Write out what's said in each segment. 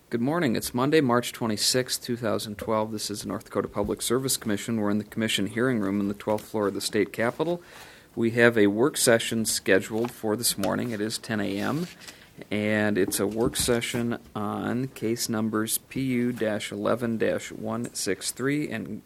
Good morning. It's Monday, March 26, 2012. This is the North Dakota Public Service Commission. We're in the Commission hearing room on the 12th floor of the State Capitol. We have a work session scheduled for this morning. It is 10 a.m., and it's a work session on case numbers PU-11-163 and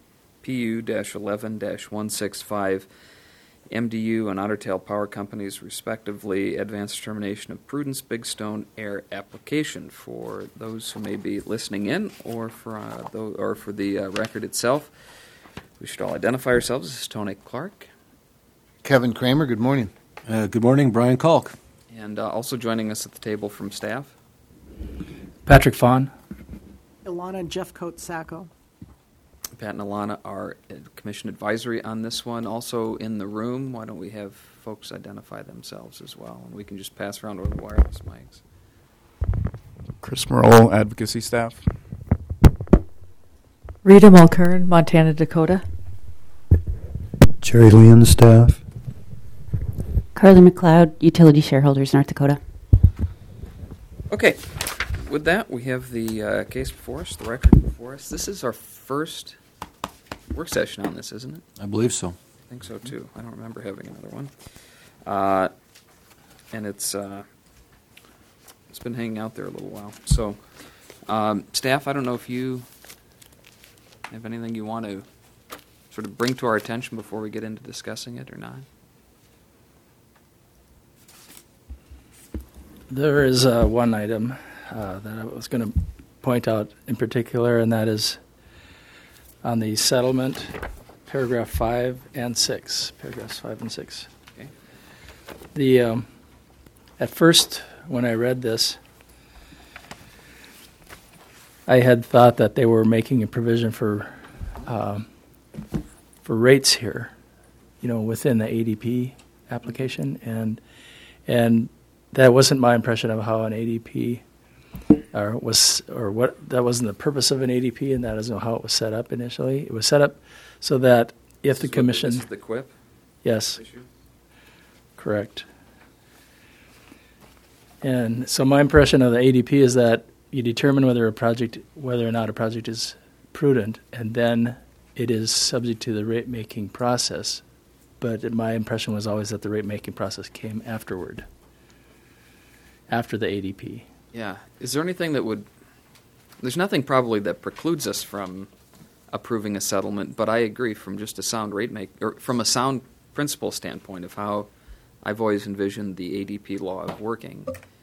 PU-11-165, MDU and Otter Tail Power Companies, respectively, advanced termination of Prudence Big Stone Air application. For those who may be listening in, or for the record itself, we should all identify ourselves. This is Tony Clark. Kevin Kramer, good morning. Good morning, Brian Kalk. And also joining us at the table from staff, Patrick Fawn. Ilana Jeffcoat-Sacco. Pat and Alana are Commission advisory on this one. Also in the room, why don't we have folks identify themselves as well, and we can just pass around over the wireless mics. Chris Merle, advocacy staff. Rita Mulkern, Montana, Dakota. Jerry Leon, staff. Carly McLeod, utility shareholders, North Dakota. Okay, with that, we have the case before us, the record before us. This is our first work session on this, isn't it? I believe so. I think so, too. I don't remember having another one. And it's been hanging out there a little while. So, staff, I don't know if you have anything you want to sort of bring to our attention before we get into discussing it or not. There is one item that I was going to point out in particular, and that is on the settlement, paragraph 5 and 6, paragraphs 5 and 6. Okay. At first, when I read this, I had thought that they were making a provision for rates here, within the ADP application, and that wasn't my impression of how an ADP that wasn't the purpose of an ADP, and that isn't how it was set up initially. It was set up so that if the commission... This is the QUIP Yes. issue? Correct. And so my impression of the ADP is that you determine whether or not a project is prudent, and then it is subject to the rate-making process. But my impression was always that the rate-making process came afterward, after the ADP. Yeah. Is there anything that would... There's nothing probably that precludes us from approving a settlement, but I agree from just a sound from a sound principle standpoint of how I've always envisioned the ADP law working.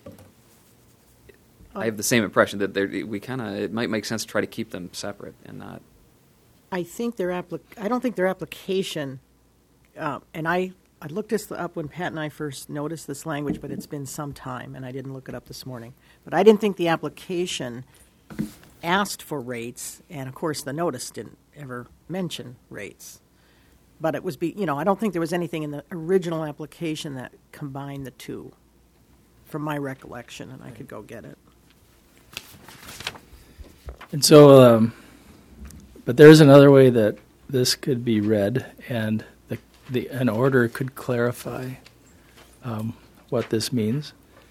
I have the same impression that it might make sense to try to keep them separate and not... I don't think their application, and I looked this up when Pat and I first noticed this language, but it's been some time, and I didn't look it up this morning. But I didn't think the application asked for rates, and of course the notice didn't ever mention rates. But it was, I don't think there was anything in the original application that combined the two, from my recollection, and I could go get it. And so, but there's another way that this could be read, and an order could clarify what this means.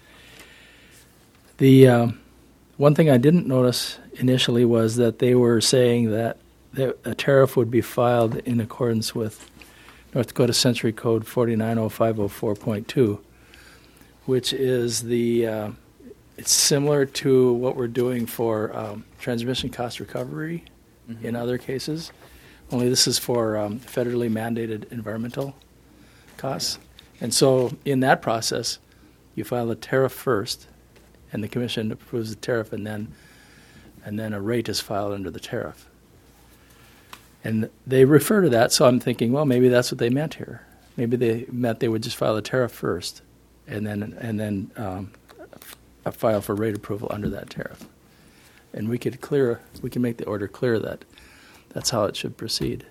The one thing I didn't notice initially was that they were saying that a tariff would be filed in accordance with North Dakota Century Code 490504.2, which is it's similar to what we're doing for transmission cost recovery in other cases. Only this is for federally mandated environmental costs. And so in that process, you file a tariff first, and the commission approves the tariff, and then a rate is filed under the tariff. And they refer to that, so I'm thinking, well, maybe that's what they meant here. Maybe they meant they would just file a tariff first, and then file for rate approval under that tariff. And we can make the order clear that that's how it should proceed.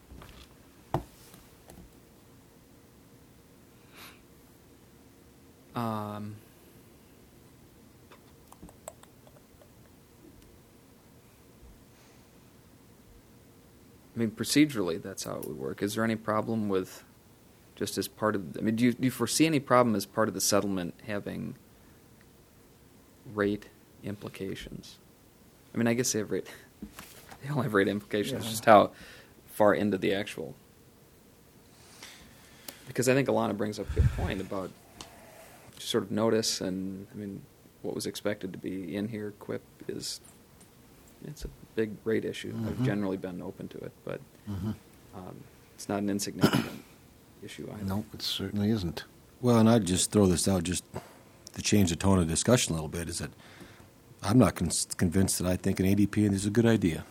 Procedurally, that's how it would work. Is there any problem with just as part of... do you foresee any problem as part of the settlement having rate implications? I mean, I guess they all have rate implications. Just how far into the actual. Because I think Alana brings up a good point about just sort of notice, and I mean, what was expected to be in here, QIP, it's a big rate issue. I've generally been open to it, but it's not an insignificant issue either. No, it certainly isn't. Well, and I'd just throw this out just to change the tone of discussion a little bit, is that I'm not convinced that I think an ADP is a good idea.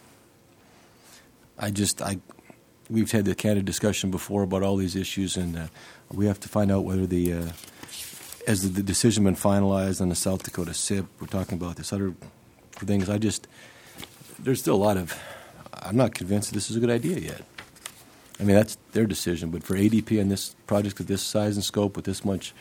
We've had the candid discussion before about all these issues, and we have to find out whether as the decision been finalized on the South Dakota SIP, we're talking about this other things. There's still a lot of, I'm not convinced that this is a good idea yet. I mean, that's their decision, but for ADP on this project of this size and scope with this much,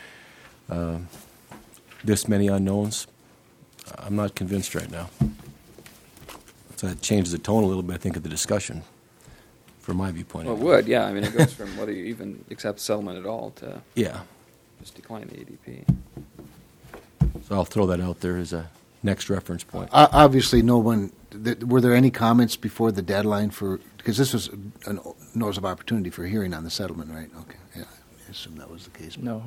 this many unknowns, I'm not convinced right now. So that changes the tone a little bit, I think, of the discussion, from my viewpoint. Well, it would, yeah. I mean, it goes from whether you even accept settlement at all to just decline the ADP. So I'll throw that out there as a next reference point. Obviously, no one. Were there any comments before the deadline for? Because this was a notice of opportunity for hearing on the settlement, right? Okay, yeah, I assume that was the case. No.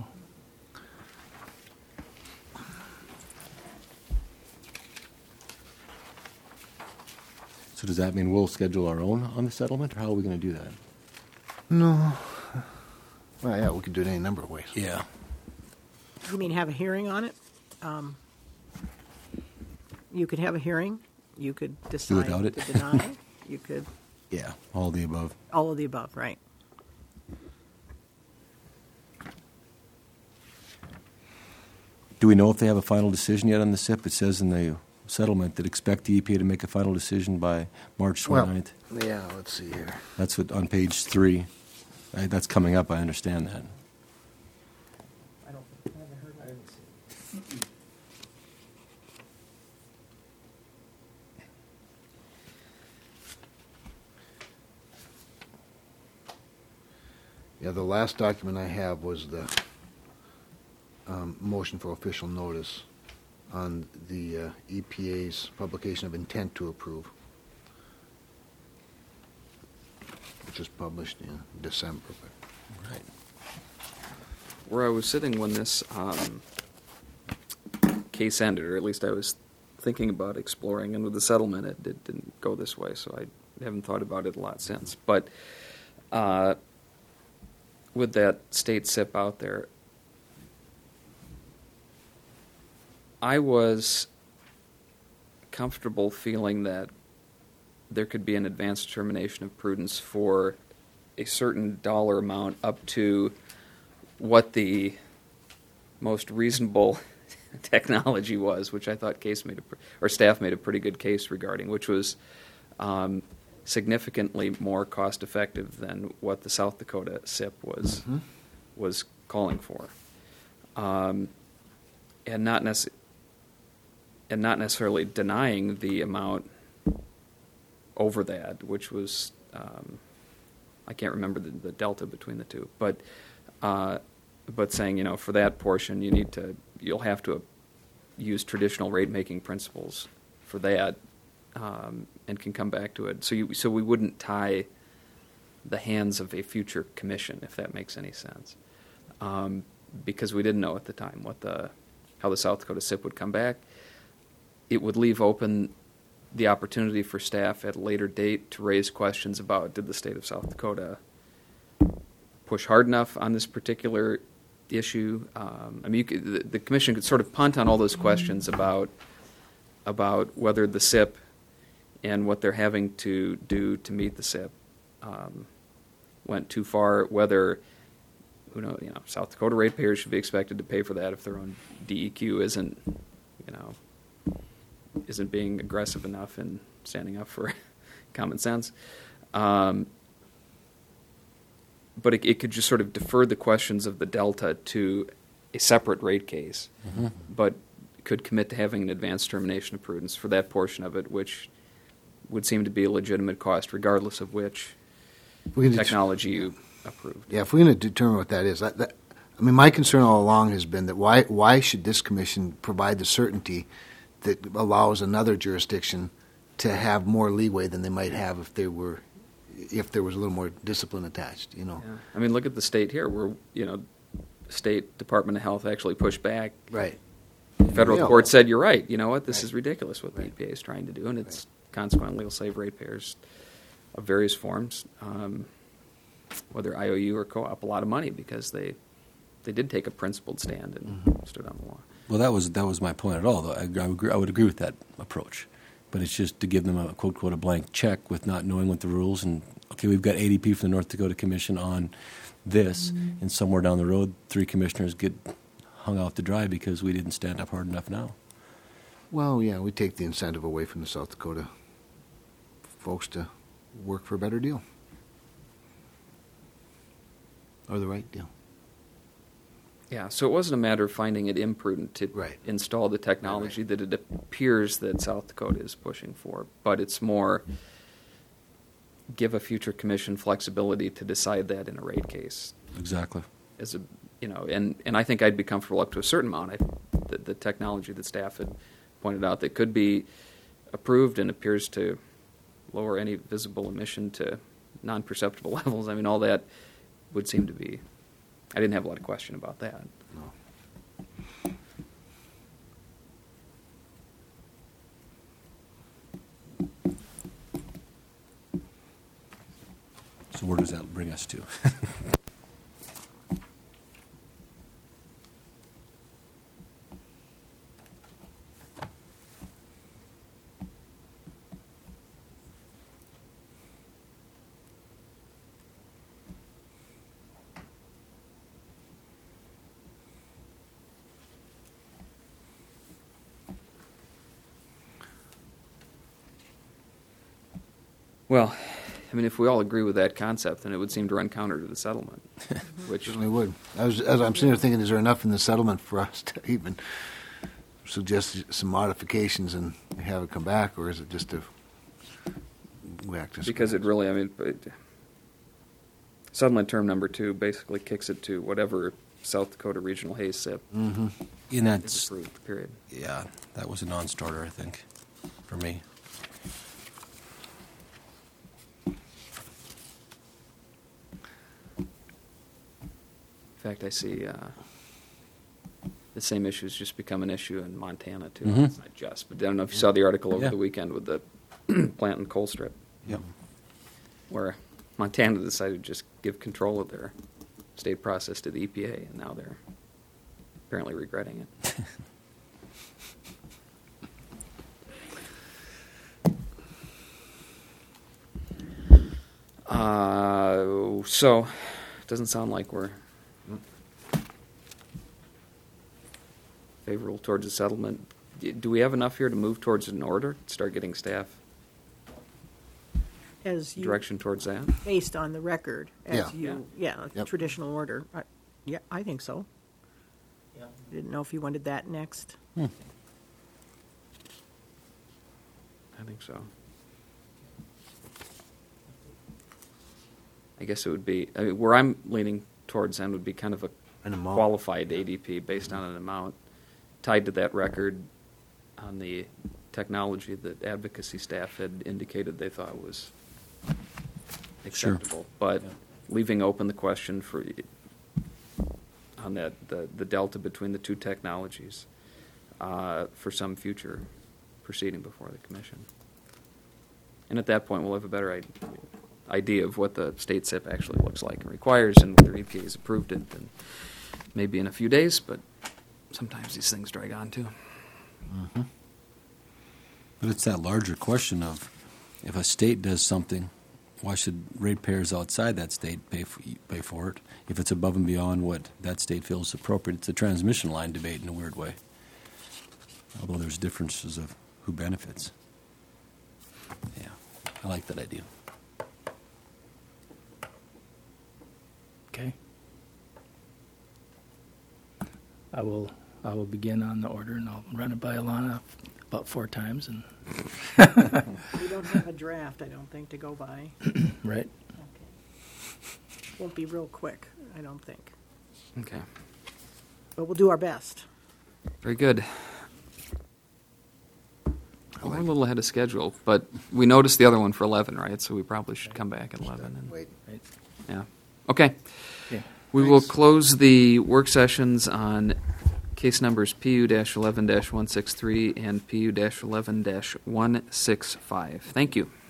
So does that mean we'll schedule our own on the settlement, or how are we going to do that? No. Well, yeah, we could do it any number of ways. Yeah. You mean have a hearing on it? You could have a hearing. You could decide without it? to deny. You could. Yeah, all the above. All of the above, right. Do we know if they have a final decision yet on the SIP? It says in the settlement that expect the EPA to make a final decision by March 29th. Well, yeah, let's see here. That's what on page 3. That's coming up, I understand that. I haven't heard that. Yeah, the last document I have was the motion for official notice on the EPA's publication of intent to approve, which was published in December. Right. Where I was sitting when this case ended, or at least I was thinking about exploring, and with the settlement, it didn't go this way, so I haven't thought about it a lot since. But with that state SIP out there, I was comfortable feeling that there could be an advanced determination of prudence for a certain dollar amount up to what the most reasonable technology was, which I thought staff made a pretty good case regarding, which was significantly more cost effective than what the South Dakota SIP was calling for, and not necessarily denying the amount over that, which was I can't remember the delta between the two, but saying, for that portion you'll have to use traditional rate making principles for that, and can come back to it. So we wouldn't tie the hands of a future commission, if that makes any sense, because we didn't know at the time how the South Dakota SIP would come back. It would leave open the opportunity for staff at a later date to raise questions about, did the state of South Dakota push hard enough on this particular issue? The commission could sort of punt on all those questions about whether the SIP and what they're having to do to meet the SIP went too far, whether South Dakota ratepayers should be expected to pay for that if their own DEQ isn't being aggressive enough in standing up for common sense. But it could just sort of defer the questions of the delta to a separate rate case, but could commit to having an advanced determination of prudence for that portion of it, which would seem to be a legitimate cost, regardless of which technology you approved. Yeah, if we're going to determine what that is, my concern all along has been that why should this commission provide the certainty that allows another jurisdiction to have more leeway than they might have if there was a little more discipline attached. Yeah. I mean, look at the state here, where State Department of Health actually pushed back. Right. Federal Yeah. court said, "You're right. You know what? This Right. is ridiculous what Right. the EPA is trying to do, and it's consequently will save ratepayers of various forms, whether IOU or co-op, a lot of money because they did take a principled stand and stood on the law." Well, that was my point at all, though. I would agree with that approach. But it's just to give them a, quote, a blank check with not knowing what the rules, and, okay, we've got ADP from the North Dakota Commission on this, and somewhere down the road, 3 commissioners get hung out to dry because we didn't stand up hard enough now. Well, yeah, we take the incentive away from the South Dakota folks to work for a better deal. Or the right deal. Yeah, so it wasn't a matter of finding it imprudent to Right. install the technology that it appears that South Dakota is pushing for, but it's more give a future commission flexibility to decide that in a rate case. Exactly. As a, and I think I'd be comfortable up to a certain amount. The technology that staff had pointed out that could be approved and appears to lower any visible emission to non-perceptible levels. I mean, all that would seem to be. I didn't have a lot of question about that. No. So where does that bring us to? Well, I mean, if we all agree with that concept, then it would seem to run counter to the settlement, which Certainly would. As I'm sitting here thinking, is there enough in the settlement for us to even suggest some modifications and have it come back, or is it just to whack this? because it really, I mean, settlement term number 2 basically kicks it to whatever South Dakota Regional Haze SIP And is that's, approved. Period. yeah, that was a non-starter, I think, for me. In fact, I see the same issues just become an issue in Montana too. Mhm. It's not just, but I don't know if you saw the article over Yeah. the weekend with the plant and coal strip, Yep. where Montana decided to just give control of their state process to the EPA, and now they're apparently regretting it. So, it doesn't sound like we're favorable towards a settlement. Do we have enough here to move towards an order, start getting staff As you, direction towards that? based on the record, as Yeah. Yep. traditional order. Yeah, I think so. Didn't know if you wanted that next. I think so. I guess it would be, I mean, where I'm leaning towards then would be kind of a An amount. qualified ADP based on an amount tied to that record on the technology that advocacy staff had indicated they thought was acceptable. But leaving open the question for on that the delta between the two technologies for some future proceeding before the commission. And at that point, we'll have a better idea of what the state SIP actually looks like and requires, and whether EPA has approved it. And maybe in a few days, but sometimes these things drag on too. But it's that larger question of if a state does something, why should ratepayers outside that state pay for it if it's above and beyond what that state feels appropriate? It's a transmission line debate in a weird way, although there's differences of who benefits. Yeah, I like that idea. Okay. I will begin on the order, and I'll run it by Alana about 4 times, and We don't have a draft, I don't think, to go by. right. Okay. Won't be real quick, I don't think. Okay. But we'll do our best. Very good. We're a little ahead of schedule, but we noticed the other one for 11, right? So we probably should come back at 11. And, Wait. yeah. Okay. Okay. We will close the work sessions on case numbers PU-11-163 and PU-11-165. Thank you.